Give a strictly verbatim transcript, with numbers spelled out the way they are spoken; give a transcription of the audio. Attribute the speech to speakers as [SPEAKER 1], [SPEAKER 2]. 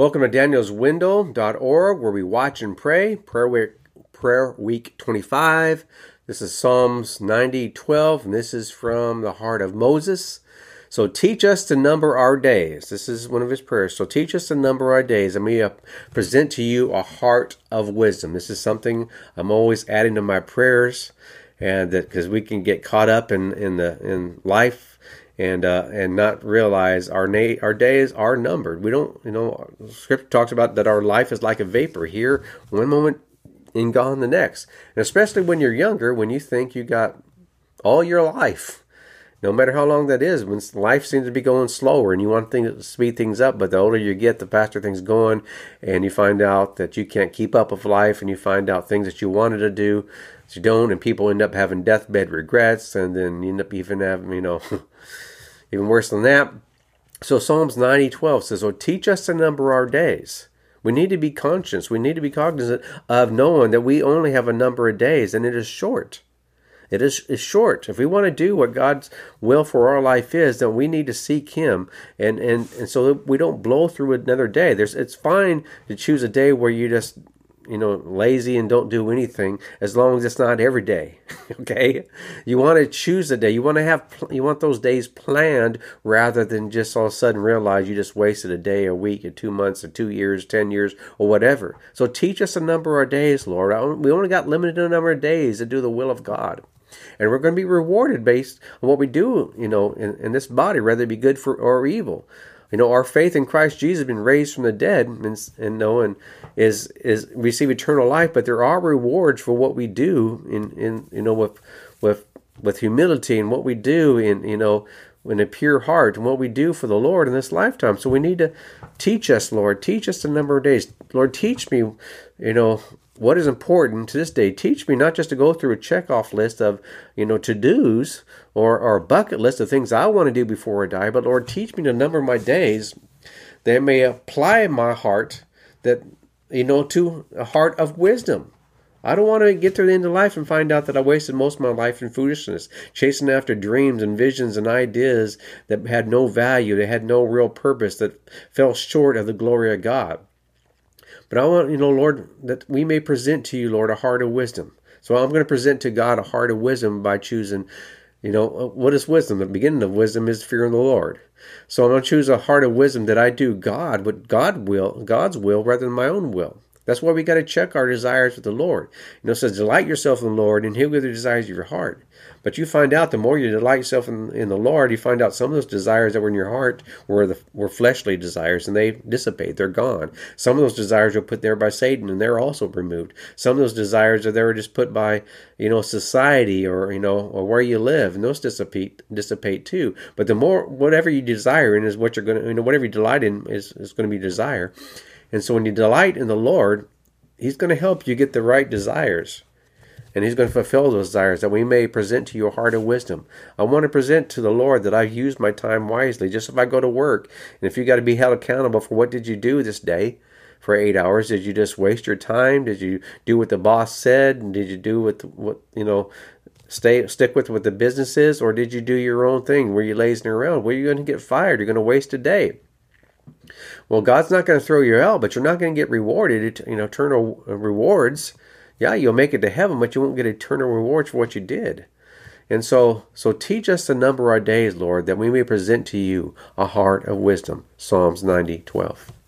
[SPEAKER 1] Welcome to Daniels Window dot org, where we watch and pray. Prayer week, prayer week twenty-five. This is Psalms ninety twelve, and this is from the heart of Moses. So teach us to number our days. This is one of his prayers. So teach us to number our days, and we uh, present to you a heart of wisdom. This is something I'm always adding to my prayers, and that because we can get caught up in in the in life. And uh, and not realize our na- our days are numbered. We don't, you know, Scripture talks about that our life is like a vapor, here one moment and gone the next. And especially when you're younger, when you think you got all your life, no matter how long that is, when life seems to be going slower and you want things to speed things up, but the older you get, the faster things going, and you find out that you can't keep up with life, and you find out things that you wanted to do that you don't, and people end up having deathbed regrets, and then you end up even having, you know, even worse than that. So Psalms ninety twelve says, "Oh, teach us to number our days." We need to be conscious. We need to be cognizant of knowing that we only have a number of days, and it is short. It is, is short. If we want to do what God's will for our life is, then we need to seek Him, and and, and so that we don't blow through another day. There's it's fine to choose a day where you just, you know, lazy and don't do anything, as long as it's not every day. Okay, you want to choose a day. You want to have you want those days planned, rather than just all of a sudden realize you just wasted a day, a week, or two months, or two years, ten years, or whatever. So teach us a number of days, Lord. We only got limited number of days to do the will of God. And we're going to be rewarded based on what we do, you know, in, in this body, whether it be good for or evil. You know, our faith in Christ Jesus has been raised from the dead, and, and knowing is is receive eternal life. But there are rewards for what we do in, in you know with with with humility, and what we do in you know in a pure heart, and what we do for the Lord in this lifetime. So we need to teach us, Lord, teach us the number of days. Lord, teach me, you know, what is important to this day. Teach me not just to go through a checkoff list of, you know, to-dos or, or a bucket list of things I want to do before I die, but Lord, teach me to number my days that I may apply my heart, that, you know, to a heart of wisdom. I don't want to get to the end of life and find out that I wasted most of my life in foolishness, chasing after dreams and visions and ideas that had no value, that had no real purpose, that fell short of the glory of God. But I want, you know, Lord, that we may present to you, Lord, a heart of wisdom. So I'm going to present to God a heart of wisdom by choosing, you know, what is wisdom? The beginning of wisdom is fear of the Lord. So I'm going to choose a heart of wisdom that I do God, what God will, God's will, rather than my own will. That's why we got to check our desires with the Lord. You know, it says, delight yourself in the Lord, and He'll give the desires of your heart. But you find out the more you delight yourself in, in the Lord, you find out some of those desires that were in your heart were the were fleshly desires, and they dissipate. They're gone. Some of those desires were put there by Satan, and they're also removed. Some of those desires are there just put by, you know, society, or, you know, or where you live, and those dissipate dissipate too. But the more, whatever you desire in is what you're going to, you know, whatever you delight in is, is going to be desire. And so when you delight in the Lord, He's going to help you get the right desires. And He's going to fulfill those desires, that we may present to you a heart of wisdom. I want to present to the Lord that I've used my time wisely. Just if I go to work, and if you got to be held accountable for what did you do this day for eight hours, did you just waste your time? Did you do what the boss said? And did you do what, what you know, stay stick with what the business is? Or did you do your own thing? Were you lazing around? Well, you're going to get fired. You're going to waste a day. Well, God's not going to throw you out, but you're not going to get rewarded, you know, eternal rewards. Yeah, you'll make it to heaven, but you won't get eternal rewards for what you did. And so, so teach us to number our days, Lord, that we may present to you a heart of wisdom. Psalms ninety twelve.